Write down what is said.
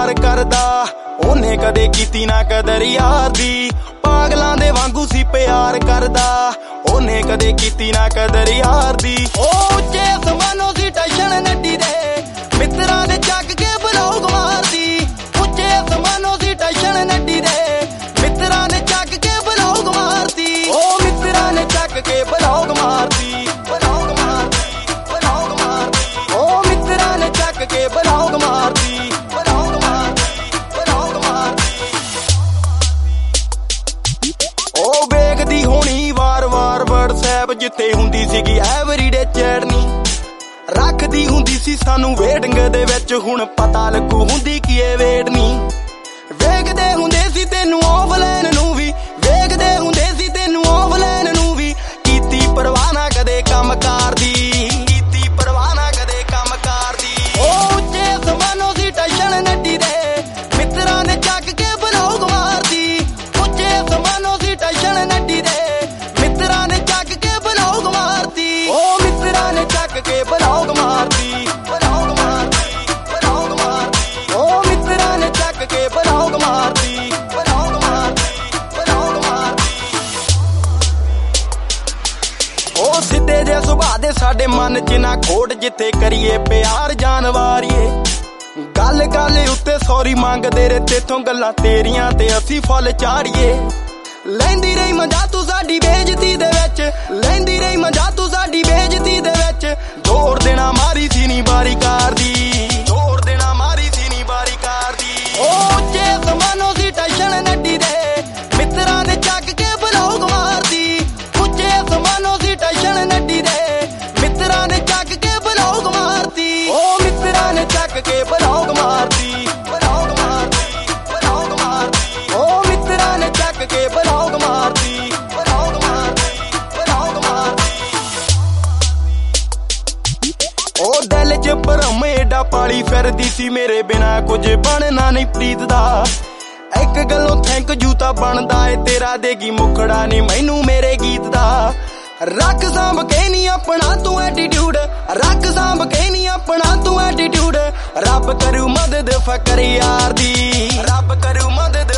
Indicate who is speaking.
Speaker 1: ਪਿਆਰ ਕਰਦਾ ਉਹਨੇ ਕਦੇ ਕੀਤੀ ਨਾ ਕਦਰ ਯਾਰ ਦੀ। ਪਾਗਲਾਂ ਦੇ ਵਾਂਗੂ ਸੀ ਪਿਆਰ ਕਰਦਾ ਉਹਨੇ ਕਦੇ ਕੀਤੀ ਨਾ ਕਦਰ ਯਾਰ ਦੀ। ਉਹ ਉੱਚੇ ਅਸਮਾਨੋਂ ਸੀ ਟੈਸ਼ਨ ਨੱਡੀ ਦੇ ਮਿੱਤਰਾਂ ਨੇ ਚੱਕ ਕੇ ਬਲੌਗ ਮਾਰਦੀ। ਉੱਚੇ ਅਸਮਾਨੋਂ ਸੀ ਟੈਸ਼ਨ ਨੱਡੀ ਦੇ ਮਿੱਤਰਾਂ ਨੇ ਚੱਕ ਕੇ ਬਲੌਗ ਮਾਰਦੀ। ਉਹ ਮਿੱਤਰਾਂ ਨੇ ਚੱਕ ਕੇ ਬਲੌਗ ਮਾਰਦੀ, ਬਲੌਗ ਮਾਰਦੀ, ਬਲੌਗ ਮਾਰਦੀ। ਉਹ ਮਿੱਤਰਾਂ ਨੇ ਚੱਕ ਕੇ ਬਲੌਗ ਮਾਰਦੀ, ਬਲੌਗ ਮਾਰਦੀ, ਬਲੌਗ ਮਾਰਦੀ। ਉਹ ਵੇਖਦੀ ਹੋਣੀ ਵਾਰ-ਵਾਰ WhatsApp ਜਿੱਥੇ ਹੁੰਦੀ ਸੀਗੀ ਐਵਰੀਡੇ ਚੜਨੀ। ਰੱਖਦੀ ਹੁੰਦੀ ਸੀ ਸਾਨੂੰ ਵੇਟਿੰਗ ਦੇ ਵਿੱਚ ਹੁਣ ਪਤਾ ਲੱਗੂ ਹੁੰਦੀ ਕੀ ਏ ਵੇਟ ਨੀ। ਵੇਖਦੇ ਹੁੰਦੇ ਸੀ ਤੈਨੂੰ ਆਫਲਾਈਨ ਨੂੰ ਵੀ, ਵੇਖਦੇ ਹੁੰਦੇ ਸੀ ਤੈਨੂੰ ਆਫਲਾਈਨ ਨੂੰ ਵੀ। ਕੀਤੀ ਪਰਵਾਹ ਨਾ ਕਦੇ ਕੰਮ ਕਰਦੀ, ਕੀਤੀ ਪਰਵਾਹ ਨਾ ਕਦੇ ਕੰਮ ਕਰਦੀ। ਉਹ ਉੱਚੇ ਅਸਮਾਨੋਂ ਸੀ ਟੈਸ਼ਨ ਨੱਡੀ ਦੇ ਮਿੱਤਰਾਂ ਨੇ ਚੱਕ ਕੇ ਬਲੌਗ ਮਾਰਦੀ। ਉੱਚੇ ਅਸਮਾਨੋਂ ਸੀ ਟੈਸ਼ਨ ਨੱਡੀ ਦੇ ਮਿੱਤਰਾਂ ਨੇ ਚੱਕ ਕੇ ਬਲੌਗ ਮਾਰਦੀ। ਉਹ ਮਿੱਤਰਾਂ ਨੇ ਚੱਕ ਕੇ ਬਲੌਗ ਮਾਰਦੀ, ਬਲੌਗ ਮਾਰਦੀ, ਬਲੌਗ ਮਾਰਦੀ। ਉਹ ਮਿੱਤਰਾਂ ਨੇ ਚੱਕ ਕੇ ਬਲੌਗ ਮਾਰਦੀ, ਬਲੌਗ ਮਾਰਦੀ, ਬਲੌਗ ਮਾਰਦੀ। ਉਹ ਸਿੱਧੇ ਜੇ ਸੁਭਾਅ ਦੇ ਸਾਡੇ ਮਨ ਚ ਨਾ ਖੋਟ ਜਿੱਥੇ ਕਰੀਏ ਪਿਆਰ ਜਾਨਵਾਰੀਏ। ਗੱਲ ਗੱਲ ਉੱਤੇ ਸੌਰੀ ਮੰਗਦੇ ਰੇ ਤੇਥੋਂ ਗੱਲਾਂ ਤੇਰੀਆਂ ਤੇ ਅਸੀਂ ਫੁੱਲ ਚਾੜੀਏ। ਲੈਂਦੀ ਰਹੀ ਮਜ਼ਾ ਤੂੰ ਸਾਡੀ ਬੇਇੱਜ਼ਤੀ ਦੇ ਵਿੱਚ, ਲੈਂਦੀ ਰਹੀ ਮਜ਼ਾ ਤੂੰ ਸਾਡੀ ਬੇਇੱਜ਼ਤੀ ਦੇ ਵਿੱਚ। ਜੋੜ ਦੇਣਾ ਮਾਰੀ ਸੀ ਨੀ ਬਾਰੀ ਕਰਦੀ, ਜੋੜ ਦੇਣਾ ਮਾਰੀ ਸੀ ਨੀ ਬਾਰੀ ਕਰਦੀ। ਉਹ ਉੱਚੇ ਅਸਮਾਨੋਂ ਸੀ ਟੈਸ਼ਨ ਨੱਡੀ ਦੇ ਮਿੱਤਰਾਂ ਨੇ ਚੱਕ ਕੇ ਬਲੌਗ ਮਾਰਦੀ। ਉੱਚੇ ਅਸਮਾਨੋਂ ਸੀ ਟੈਸ਼ਨ ਨੱਡੀ ਦੇ ਮਿੱਤਰਾਂ ਨੇ ਚੱਕ ਕੇ ਬਲੌਗ ਮਾਰਦੀ। ਉਹ ਮਿੱਤਰਾਂ ਨੇ ਚੱਕ ਕੇ ਬਲੌਗ ਮਾਰਦੀ, ਬਲੌਗ ਮਾਰਦੀ, ਬਲੌਗ ਮਾਰਦੀ। ਉਹ ਮਿੱਤਰਾਂ ਨੇ ਚੱਕ ਕੇ ਬਲੌਗ ਮਾਰਦੀ, ਬਲੌਗ ਮਾਰਦੀ, ਬਲੌਗ ਮਾਰਦੀ। ਉਹ ਦਿਲ ਚ ਭਰਮ ਏਡਾ ਪਾਲੀ ਫਿਰਦੀ ਸੀ ਮੇਰੇ ਬਿਨਾ ਕੁਝ ਬਣਨਾ ਨਹੀਂ ਪ੍ਰੀਤ ਦਾ। ਇੱਕ ਗੱਲੋਂ ਥੈਂਕ ਯੂ ਤਾਂ ਬਣਦਾ ਏ ਤੇਰਾ ਦੇਗੀ ਮੁਖੜਾ ਨੀ ਮੈਨੂੰ ਮੇਰੇ ਗੀਤ ਦਾ। ਰੱਖ ਸਾਂਭ ਕੇ ਨੀ ਆਪਣਾ ਤੂੰ ਐਟੀਟਿਊਡ, ਰੱਖ ਸਾਂਭ ਕੇ ਨੀ ਆਪਣਾ ਤੂੰ ਐਟੀਟਿਊਡ। ਰੱਬ ਕਰੂ ਮਦਦ ਫਕਰ ਯਾਰ ਦੀ, ਰੱਬ ਕਰੂ ਮਦਦ